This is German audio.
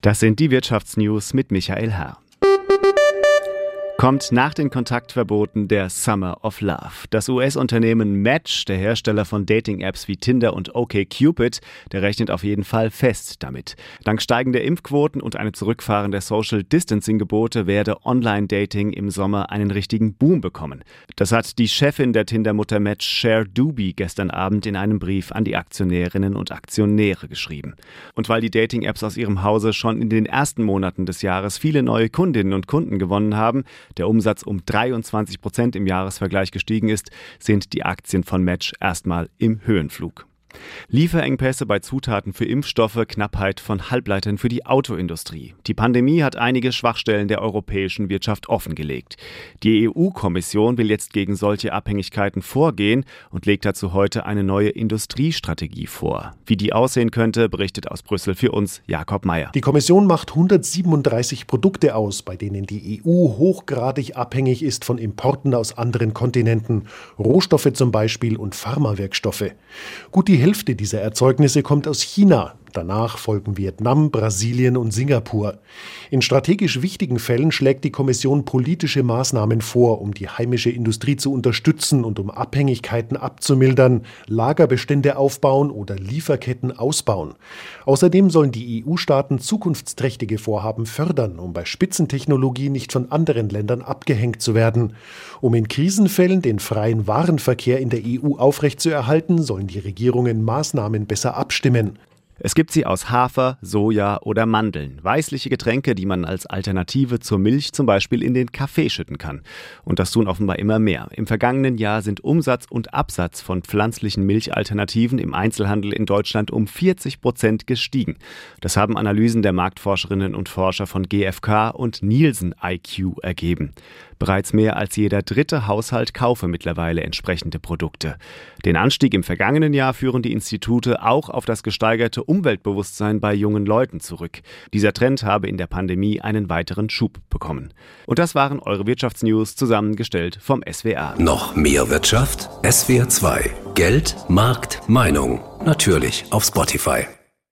Das sind die Wirtschaftsnews mit Michael Herr. Kommt nach den Kontaktverboten der Summer of Love. Das US-Unternehmen Match, der Hersteller von Dating-Apps wie Tinder und OkCupid, der rechnet auf jeden Fall fest damit. Dank steigender Impfquoten und einem Zurückfahren der Social-Distancing-Gebote werde Online-Dating im Sommer einen richtigen Boom bekommen. Das hat die Chefin der Tinder-Mutter Match, Cher Doobie, gestern Abend in einem Brief an die Aktionärinnen und Aktionäre geschrieben. Und weil die Dating-Apps aus ihrem Hause schon in den ersten Monaten des Jahres viele neue Kundinnen und Kunden gewonnen haben, der Umsatz um 23% im Jahresvergleich gestiegen ist, sind die Aktien von Match erstmal im Höhenflug. Lieferengpässe bei Zutaten für Impfstoffe, Knappheit von Halbleitern für die Autoindustrie. Die Pandemie hat einige Schwachstellen der europäischen Wirtschaft offengelegt. Die EU-Kommission will jetzt gegen solche Abhängigkeiten vorgehen und legt dazu heute eine neue Industriestrategie vor. Wie die aussehen könnte, berichtet aus Brüssel für uns Jakob Mayer. Die Kommission macht 137 Produkte aus, bei denen die EU hochgradig abhängig ist von Importen aus anderen Kontinenten. Rohstoffe zum Beispiel und Pharmawerkstoffe. Gut die Hälfte dieser Erzeugnisse kommt aus China. Danach folgen Vietnam, Brasilien und Singapur. In strategisch wichtigen Fällen schlägt die Kommission politische Maßnahmen vor, um die heimische Industrie zu unterstützen und um Abhängigkeiten abzumildern, Lagerbestände aufbauen oder Lieferketten ausbauen. Außerdem sollen die EU-Staaten zukunftsträchtige Vorhaben fördern, um bei Spitzentechnologie nicht von anderen Ländern abgehängt zu werden. Um in Krisenfällen den freien Warenverkehr in der EU aufrechtzuerhalten, sollen die Regierungen Maßnahmen besser abstimmen. Es gibt sie aus Hafer, Soja oder Mandeln. Weißliche Getränke, die man als Alternative zur Milch zum Beispiel in den Kaffee schütten kann. Und das tun offenbar immer mehr. Im vergangenen Jahr sind Umsatz und Absatz von pflanzlichen Milchalternativen im Einzelhandel in Deutschland um 40% gestiegen. Das haben Analysen der Marktforscherinnen und Forscher von GfK und Nielsen IQ ergeben. Bereits mehr als jeder dritte Haushalt kaufe mittlerweile entsprechende Produkte. Den Anstieg im vergangenen Jahr führen die Institute auch auf das gesteigerte Umweltbewusstsein bei jungen Leuten zurück. Dieser Trend habe in der Pandemie einen weiteren Schub bekommen. Und das waren eure Wirtschaftsnews, zusammengestellt vom SWR. Noch mehr Wirtschaft? SWR 2. Geld, Markt, Meinung. Natürlich auf Spotify.